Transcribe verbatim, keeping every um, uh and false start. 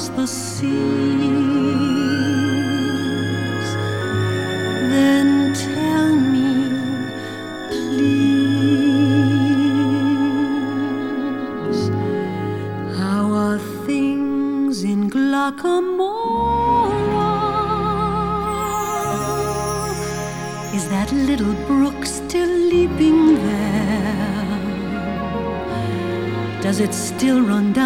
the seas, then tell me, please, how are things in Glacamora? Is that little brook still leaping there? Does it still run down